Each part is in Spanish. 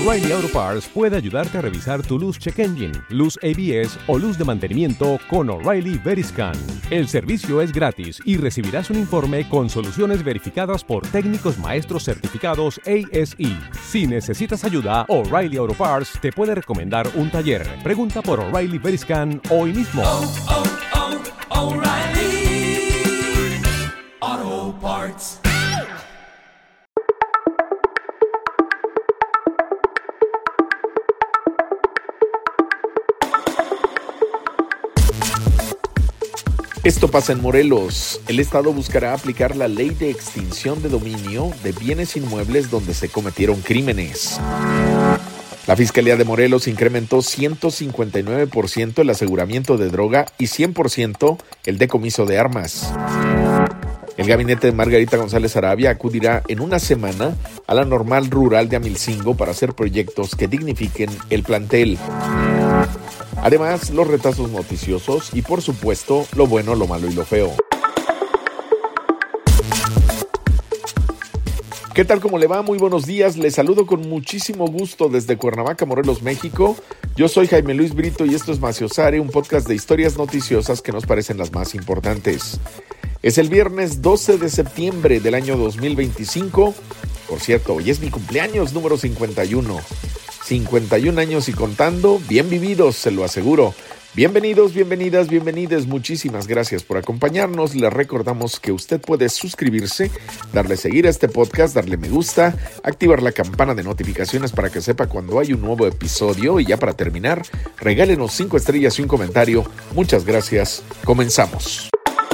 O'Reilly Auto Parts puede ayudarte a revisar tu luz check engine, luz ABS o luz de mantenimiento con O'Reilly Veriscan. El servicio es gratis y recibirás un informe con soluciones verificadas por técnicos maestros certificados ASE. Si necesitas ayuda, O'Reilly Auto Parts te puede recomendar un taller. Pregunta por O'Reilly Veriscan hoy mismo. O'Reilly Auto Parts. Esto pasa en Morelos. El Estado buscará aplicar la ley de extinción de dominio de bienes inmuebles donde se cometieron crímenes. La Fiscalía de Morelos incrementó 159% el aseguramiento de droga y 100% el decomiso de armas. El gabinete de Margarita González Arabia acudirá en una semana a la Normal Rural de Amilcingo para hacer proyectos que dignifiquen el plantel. Además, los retazos noticiosos y, por supuesto, lo bueno, lo malo y lo feo. ¿Qué tal? ¿Cómo le va? Muy buenos días. Les saludo con muchísimo gusto desde Cuernavaca, Morelos, México. Yo soy Jaime Luis Brito y esto es Maciosare, un podcast de historias noticiosas que nos parecen las más importantes. Es el viernes 12 de septiembre del año 2025. Por cierto, hoy es mi cumpleaños número 51. 51 años y contando, bien vividos, se lo aseguro. Bienvenidos, bienvenidas, bienvenides, muchísimas gracias por acompañarnos. Les recordamos que usted puede suscribirse, darle seguir a este podcast, darle me gusta, activar la campana de notificaciones para que sepa cuando hay un nuevo episodio. Y ya para terminar, regálenos 5 estrellas y un comentario. Muchas gracias, comenzamos.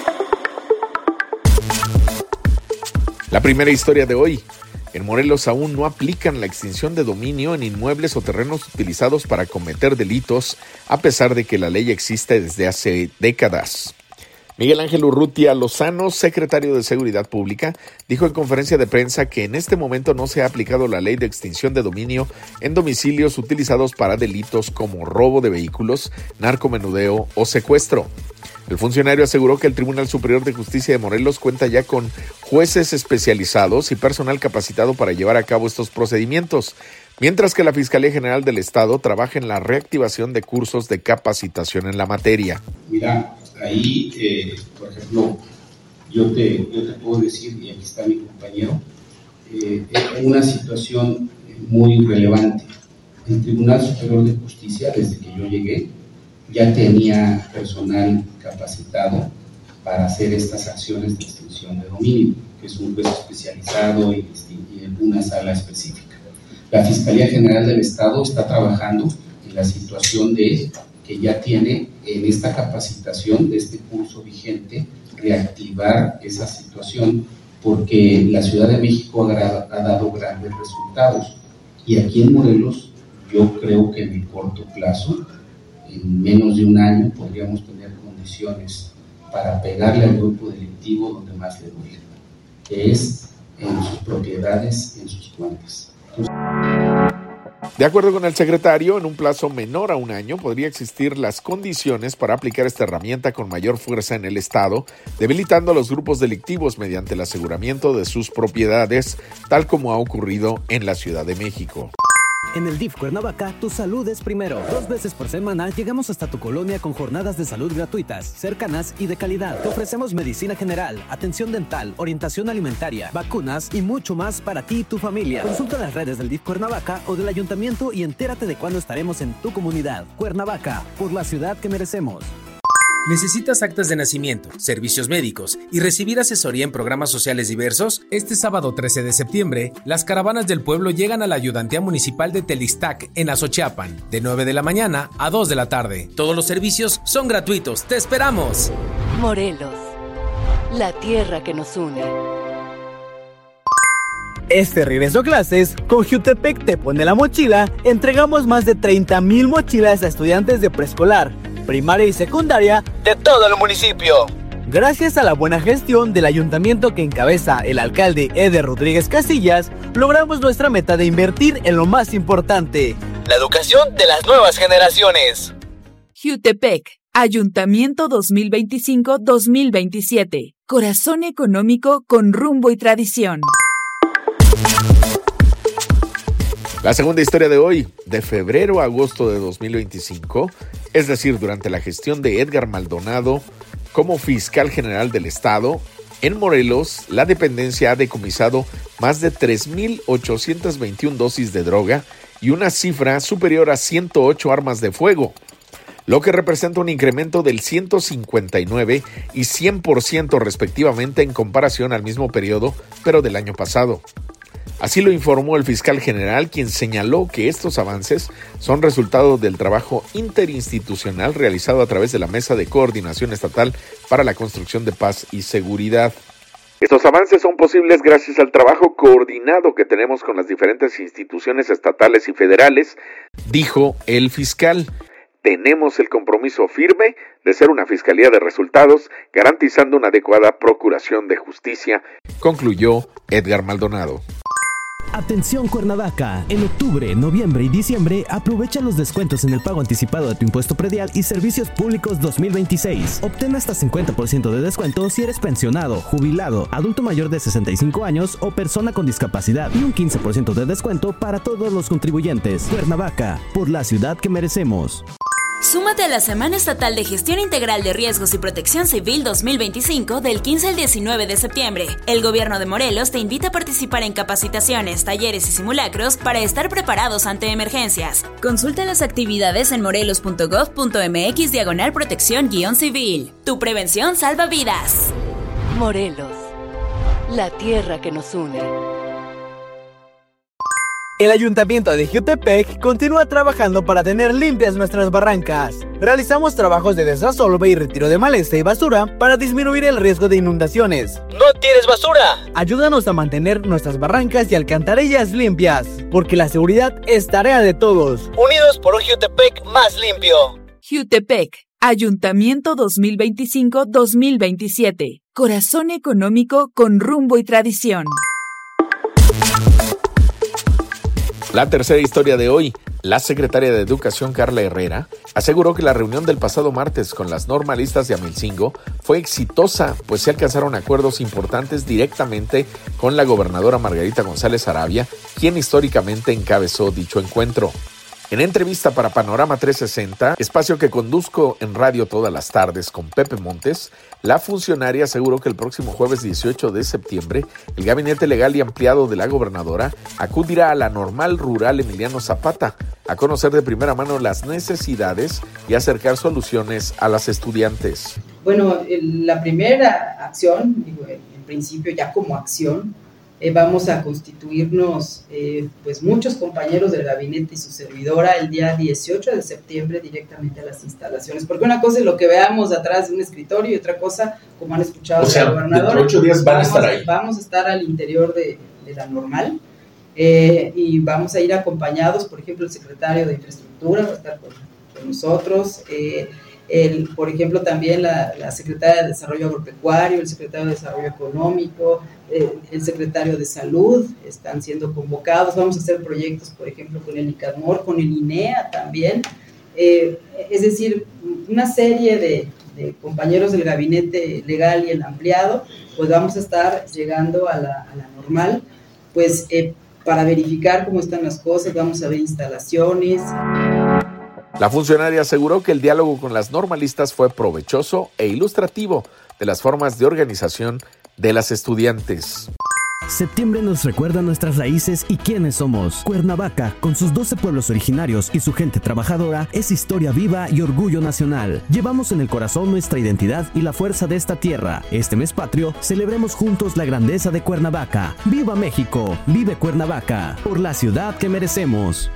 La primera historia de hoy. En Morelos aún no aplican la extinción de dominio en inmuebles o terrenos utilizados para cometer delitos, a pesar de que la ley existe desde hace décadas. Miguel Ángel Urrutia Lozano, secretario de Seguridad Pública, dijo en conferencia de prensa que en este momento no se ha aplicado la ley de extinción de dominio en domicilios utilizados para delitos como robo de vehículos, narcomenudeo o secuestro. El funcionario aseguró que el Tribunal Superior de Justicia de Morelos cuenta ya con jueces especializados y personal capacitado para llevar a cabo estos procedimientos, mientras que la Fiscalía General del Estado trabaja en la reactivación de cursos de capacitación en la materia. Mira, ahí, por ejemplo, yo te puedo decir, y aquí está mi compañero, una situación muy relevante. El Tribunal Superior de Justicia, desde que yo llegué, ya tenía personal capacitado para hacer estas acciones de extinción de dominio, que es un juez especializado y en una sala específica. La Fiscalía General del Estado está trabajando en la situación de que ya tiene en esta capacitación de este curso vigente, reactivar esa situación, porque la Ciudad de México ha dado grandes resultados. Y aquí en Morelos, yo creo que en el corto plazo, en menos de un año, podríamos tener condiciones para pegarle al grupo delictivo donde más le duele, que es en sus propiedades, en sus cuentas. De acuerdo con el secretario, en un plazo menor a un año podría existir las condiciones para aplicar esta herramienta con mayor fuerza en el Estado, debilitando a los grupos delictivos mediante el aseguramiento de sus propiedades, tal como ha ocurrido en la Ciudad de México. En el DIF Cuernavaca, tu salud es primero. 2 veces por semana llegamos hasta tu colonia con jornadas de salud gratuitas, cercanas y de calidad. Te ofrecemos medicina general, atención dental, orientación alimentaria, vacunas y mucho más para ti y tu familia. Consulta las redes del DIF Cuernavaca o del Ayuntamiento y entérate de cuándo estaremos en tu comunidad. Cuernavaca, por la ciudad que merecemos. ¿Necesitas actas de nacimiento, servicios médicos y recibir asesoría en programas sociales diversos? Este sábado 13 de septiembre, las caravanas del pueblo llegan a la Ayudantía Municipal de Telixtac en Azochiapan, de 9 de la mañana a 2 de la tarde. Todos los servicios son gratuitos. ¡Te esperamos! Morelos, la tierra que nos une. Este regreso a clases, con Jutepec Te Pone la Mochila, entregamos más de 30,000 mochilas a estudiantes de preescolar, primaria y secundaria de todo el municipio. Gracias a la buena gestión del ayuntamiento que encabeza el alcalde Eder Rodríguez Casillas, logramos nuestra meta de invertir en lo más importante, la educación de las nuevas generaciones. Jutepec, Ayuntamiento 2025-2027. Corazón económico con rumbo y tradición. La segunda historia de hoy, de febrero a agosto de 2025, es decir, durante la gestión de Edgar Maldonado como fiscal general del estado, en Morelos, la dependencia ha decomisado más de 3.821 dosis de droga y una cifra superior a 108 armas de fuego, lo que representa un incremento del 159 y 100% respectivamente en comparación al mismo periodo, pero del año pasado. Así lo informó el fiscal general, quien señaló que estos avances son resultado del trabajo interinstitucional realizado a través de la Mesa de Coordinación Estatal para la Construcción de Paz y Seguridad. Estos avances son posibles gracias al trabajo coordinado que tenemos con las diferentes instituciones estatales y federales, dijo el fiscal. Tenemos el compromiso firme de ser una fiscalía de resultados, garantizando una adecuada procuración de justicia, concluyó Edgar Maldonado. Atención Cuernavaca, en octubre, noviembre y diciembre aprovecha los descuentos en el pago anticipado de tu impuesto predial y servicios públicos 2026. Obtén hasta 50% de descuento si eres pensionado, jubilado, adulto mayor de 65 años o persona con discapacidad y un 15% de descuento para todos los contribuyentes. Cuernavaca, por la ciudad que merecemos. Súmate a la Semana Estatal de Gestión Integral de Riesgos y Protección Civil 2025 del 15 al 19 de septiembre. El Gobierno de Morelos te invita a participar en capacitaciones, talleres y simulacros para estar preparados ante emergencias. Consulta las actividades en morelos.gov.mx/protección-civil. Tu prevención salva vidas. Morelos, la tierra que nos une. El Ayuntamiento de Jutepec continúa trabajando para tener limpias nuestras barrancas. Realizamos trabajos de desasolve y retiro de maleza y basura para disminuir el riesgo de inundaciones. ¡No tires basura! Ayúdanos a mantener nuestras barrancas y alcantarillas limpias, porque la seguridad es tarea de todos. Unidos por un Jutepec más limpio. Jutepec, Ayuntamiento 2025-2027. Corazón económico con rumbo y tradición. La tercera historia de hoy, la secretaria de Educación Carla Herrera aseguró que la reunión del pasado martes con las normalistas de Amilcingo fue exitosa, pues se alcanzaron acuerdos importantes directamente con la gobernadora Margarita González Arabia, quien históricamente encabezó dicho encuentro. En entrevista para Panorama 360, espacio que conduzco en radio todas las tardes con Pepe Montes, la funcionaria aseguró que el próximo jueves 18 de septiembre, el gabinete legal y ampliado de la gobernadora acudirá a la Normal Rural Emiliano Zapata a conocer de primera mano las necesidades y acercar soluciones a las estudiantes. Bueno, la primera acción, en principio ya como acción, vamos a constituirnos pues muchos compañeros del gabinete y su servidora el día 18 de septiembre directamente a las instalaciones, porque una cosa es lo que veamos atrás de un escritorio y otra cosa, como han escuchado de la gobernadora, dentro de 8 días van a estar ahí. Vamos a estar al interior de la Normal y vamos a ir acompañados, por ejemplo, el secretario de Infraestructura va a estar con nosotros, por ejemplo, también la secretaria de Desarrollo Agropecuario, el secretario de Desarrollo Económico, el secretario de Salud están siendo convocados. Vamos a hacer proyectos, por ejemplo, con el ICADMOR, con el INEA también. Es decir, una serie de compañeros del gabinete legal y el ampliado, pues vamos a estar llegando a la Normal, pues para verificar cómo están las cosas, vamos a ver instalaciones. La funcionaria aseguró que el diálogo con las normalistas fue provechoso e ilustrativo de las formas de organización de las estudiantes. Septiembre nos recuerda nuestras raíces y quiénes somos. Cuernavaca, con sus 12 pueblos originarios y su gente trabajadora, es historia viva y orgullo nacional. Llevamos en el corazón nuestra identidad y la fuerza de esta tierra. Este mes patrio, celebremos juntos la grandeza de Cuernavaca. ¡Viva México! ¡Vive Cuernavaca! Por la ciudad que merecemos.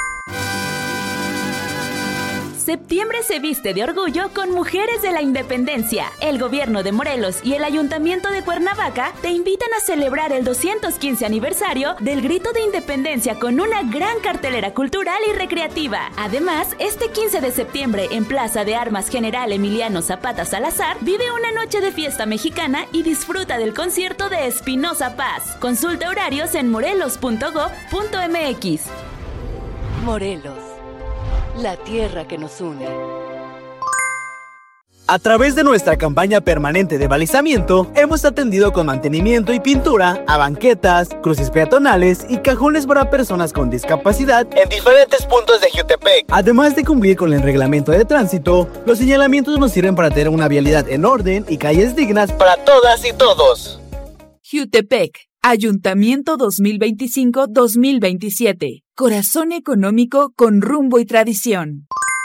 Septiembre se viste de orgullo con Mujeres de la Independencia. El Gobierno de Morelos y el Ayuntamiento de Cuernavaca te invitan a celebrar el 215 aniversario del Grito de Independencia con una gran cartelera cultural y recreativa. Además, este 15 de septiembre en Plaza de Armas General Emiliano Zapata Salazar, vive una noche de fiesta mexicana y disfruta del concierto de Espinosa Paz. Consulta horarios en morelos.gov.mx. Morelos, la tierra que nos une. A través de nuestra campaña permanente de balizamiento, hemos atendido con mantenimiento y pintura a banquetas, cruces peatonales y cajones para personas con discapacidad en diferentes puntos de Jiutepec. Además de cumplir con el reglamento de tránsito, los señalamientos nos sirven para tener una vialidad en orden y calles dignas para todas y todos. Jiutepec, Ayuntamiento 2025-2027. Corazón económico con rumbo y tradición.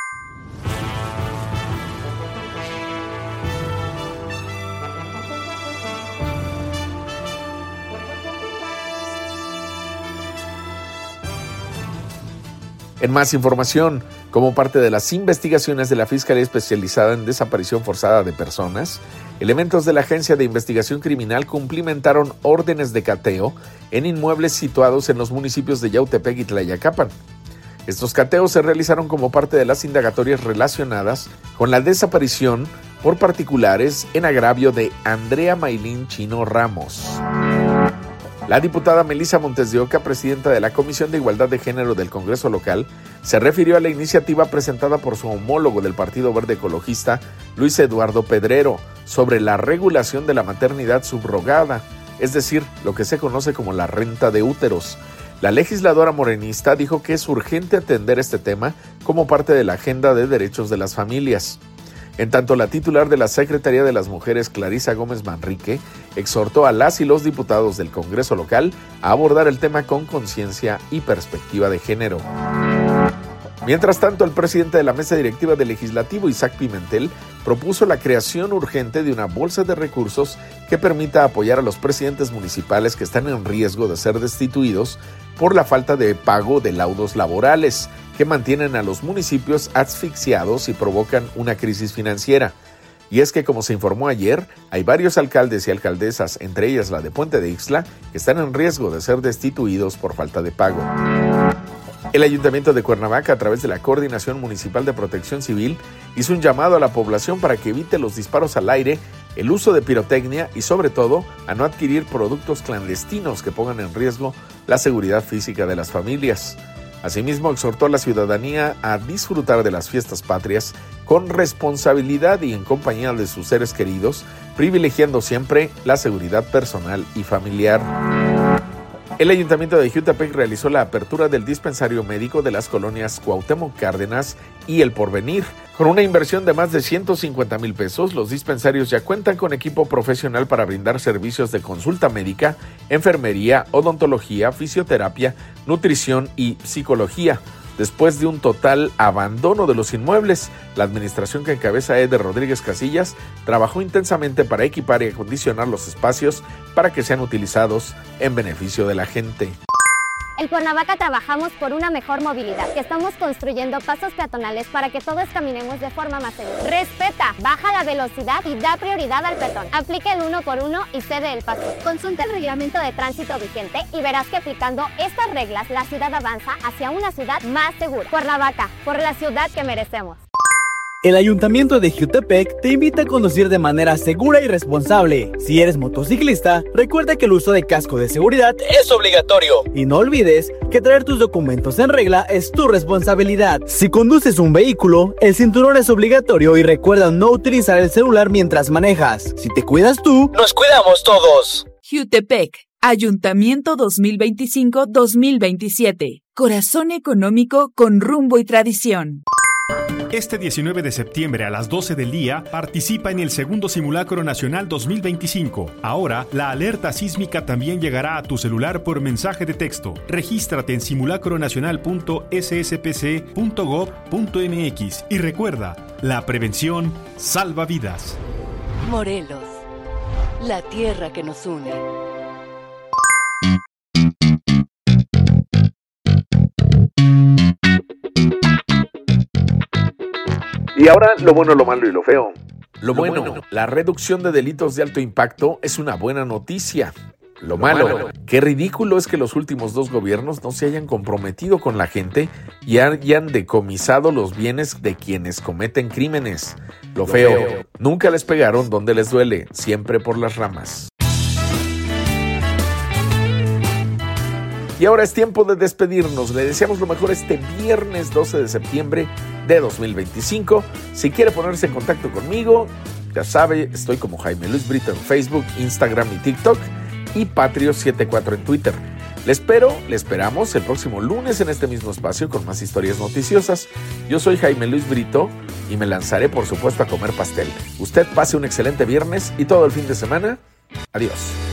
En más información, como parte de las investigaciones de la Fiscalía Especializada en Desaparición Forzada de Personas, elementos de la Agencia de Investigación Criminal cumplimentaron órdenes de cateo en inmuebles situados en los municipios de Yautepec y Tlayacapan. Estos cateos se realizaron como parte de las indagatorias relacionadas con la desaparición por particulares en agravio de Andrea Maylin Chino Ramos. La diputada Melissa Montes de Oca, presidenta de la Comisión de Igualdad de Género del Congreso local, se refirió a la iniciativa presentada por su homólogo del Partido Verde Ecologista, Luis Eduardo Pedrero, sobre la regulación de la maternidad subrogada, es decir, lo que se conoce como la renta de úteros. La legisladora morenista dijo que es urgente atender este tema como parte de la agenda de derechos de las familias. En tanto, la titular de la Secretaría de las Mujeres, Clarisa Gómez Manrique, exhortó a las y los diputados del Congreso local a abordar el tema con conciencia y perspectiva de género. Mientras tanto, el presidente de la Mesa Directiva del Legislativo, Isaac Pimentel, propuso la creación urgente de una bolsa de recursos que permita apoyar a los presidentes municipales que están en riesgo de ser destituidos por la falta de pago de laudos laborales, que mantienen a los municipios asfixiados y provocan una crisis financiera. Y es que, como se informó ayer, hay varios alcaldes y alcaldesas, entre ellas la de Puente de Ixtla, que están en riesgo de ser destituidos por falta de pago. El Ayuntamiento de Cuernavaca, a través de la Coordinación Municipal de Protección Civil, hizo un llamado a la población para que evite los disparos al aire, el uso de pirotecnia y, sobre todo, a no adquirir productos clandestinos que pongan en riesgo la seguridad física de las familias. Asimismo, exhortó a la ciudadanía a disfrutar de las fiestas patrias con responsabilidad y en compañía de sus seres queridos, privilegiando siempre la seguridad personal y familiar. El Ayuntamiento de Jiutepec realizó la apertura del dispensario médico de las colonias Cuauhtémoc Cárdenas y El Porvenir. Con una inversión de más de 150,000 pesos, los dispensarios ya cuentan con equipo profesional para brindar servicios de consulta médica, enfermería, odontología, fisioterapia, nutrición y psicología. Después de un total abandono de los inmuebles, la administración que encabeza Eder Rodríguez Casillas trabajó intensamente para equipar y acondicionar los espacios para que sean utilizados en beneficio de la gente. En Cuernavaca trabajamos por una mejor movilidad, que estamos construyendo pasos peatonales para que todos caminemos de forma más segura. Respeta, baja la velocidad y da prioridad al peatón. Aplica el 1x1 y cede el paso. Consulta el reglamento de tránsito vigente y verás que aplicando estas reglas la ciudad avanza hacia una ciudad más segura. Cuernavaca, por la ciudad que merecemos. El Ayuntamiento de Jiutepec te invita a conducir de manera segura y responsable. Si eres motociclista, recuerda que el uso de casco de seguridad es obligatorio. Y no olvides que traer tus documentos en regla es tu responsabilidad. Si conduces un vehículo, el cinturón es obligatorio y recuerda no utilizar el celular mientras manejas. Si te cuidas tú, nos cuidamos todos. Jiutepec, Ayuntamiento 2025-2027. Corazón económico con rumbo y tradición. Este 19 de septiembre a las 12 del día participa en el segundo Simulacro Nacional 2025. Ahora, la alerta sísmica también llegará a tu celular por mensaje de texto. Regístrate en simulacronacional.sspc.gov.mx y recuerda, la prevención salva vidas. Morelos, la tierra que nos une. Y ahora lo bueno, lo malo y lo feo. Lo bueno, la reducción de delitos de alto impacto es una buena noticia. Lo malo, qué ridículo es que los últimos 2 gobiernos no se hayan comprometido con la gente y hayan decomisado los bienes de quienes cometen crímenes. Lo feo, nunca les pegaron donde les duele, siempre por las ramas. Y ahora es tiempo de despedirnos. Le deseamos lo mejor este viernes 12 de septiembre de 2025. Si quiere ponerse en contacto conmigo, ya sabe, estoy como Jaime Luis Brito en Facebook, Instagram y TikTok, y Patrio74 en Twitter. Le esperamos el próximo lunes en este mismo espacio con más historias noticiosas. Yo soy Jaime Luis Brito y me lanzaré, por supuesto, a comer pastel. Usted pase un excelente viernes y todo el fin de semana. Adiós.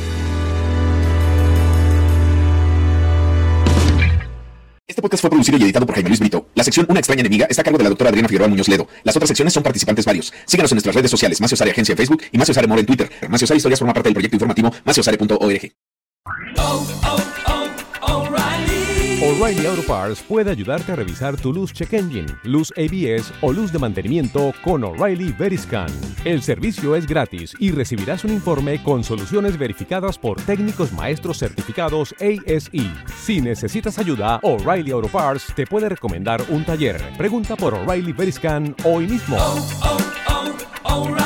Este podcast fue producido y editado por Jaime Luis Brito. La sección Una extraña enemiga está a cargo de la doctora Adriana Figueroa Muñoz Ledo. Las otras secciones son participantes varios. Síganos en nuestras redes sociales, Macio Sare Agencia en Facebook y Macio Sare More en Twitter. Macio Sare Historias forma parte del proyecto informativo maciosare.org. O'Reilly Auto Parts puede ayudarte a revisar tu luz check engine, luz ABS o luz de mantenimiento con O'Reilly Veriscan. El servicio es gratis y recibirás un informe con soluciones verificadas por técnicos maestros certificados ASE. Si necesitas ayuda, O'Reilly Auto Parts te puede recomendar un taller. Pregunta por O'Reilly Veriscan hoy mismo. O'Reilly.